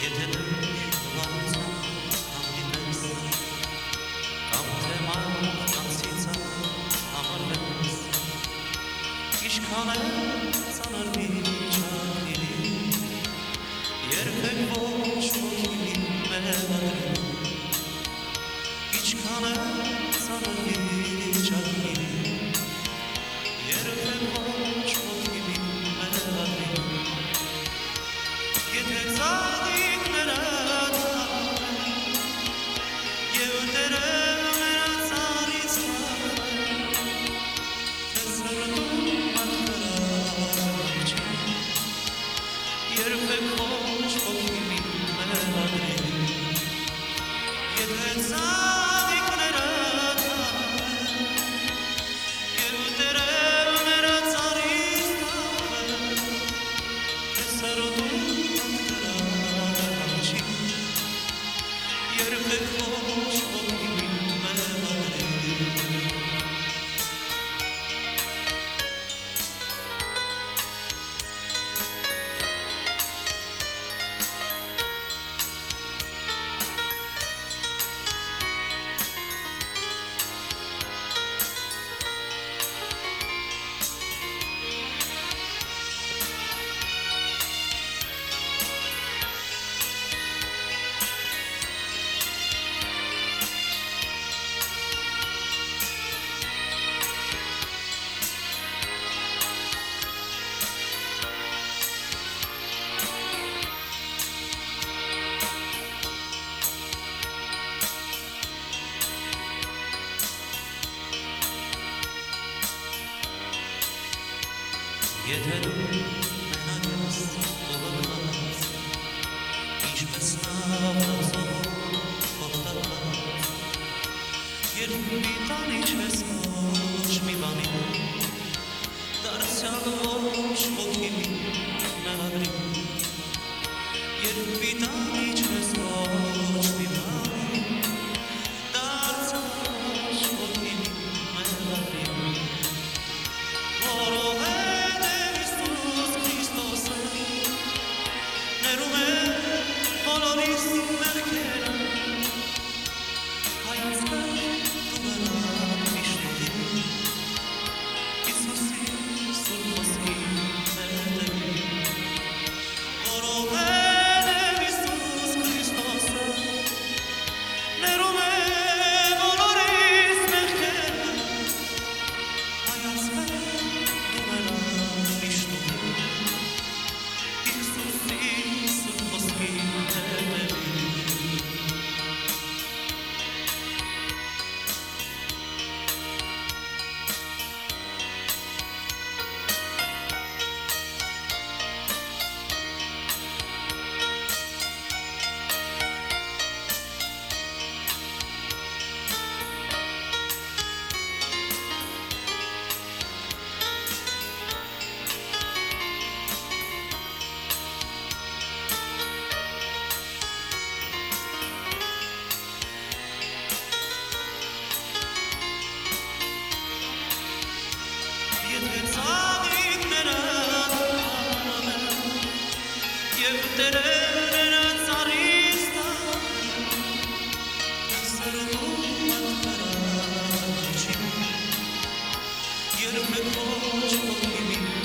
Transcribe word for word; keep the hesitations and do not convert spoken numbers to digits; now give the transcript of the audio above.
եթե դու վարության հանդիպես, կամ թեման կանցիցա համարվես, իշքան է ծանր միջակիրի, երբեք ոչ ոքի մեղադրի, իչքան է ծանր միջակիրի, երբեք ոչ ոքի մեղադրի, եթե ծաղիկները թաղեն, և տերերը մեր ծառից թաղեն, թե սրտում մատկրած չի, երբեք ոչ ոքի մեղադրի, եթե ծաղիկները թաղեն, և տերերը մեր ծառից թաղեն, թե սրտում երբեք ոչ ոքի մեղադրի Եթե դու մենակ ես ողորմած, ինչպես նավածով հողտակված, երբ մի տանի չես ոչ մի բանի, դարձյալ ոչ ոքի մեղադրի, երբ մի տանի չես ոչ մի բանի, դարձյալ ոչ ոքի մեղադրի, որով է ներում է բոլորիս մեղքերը, հայացքներ դու մնան միշտի, Իսուսի սուրբ խոսքի հետևի, որով է Իսուս Քրիստոսը, ներում է բոլորիս մեղքերը, հայացքներ դու մնան միշտի, եթե ծաղիկները թաղեն, և տերերը ծառից թաղեն, թե սրտում մատկրած չի, երբեք ոչ ոքի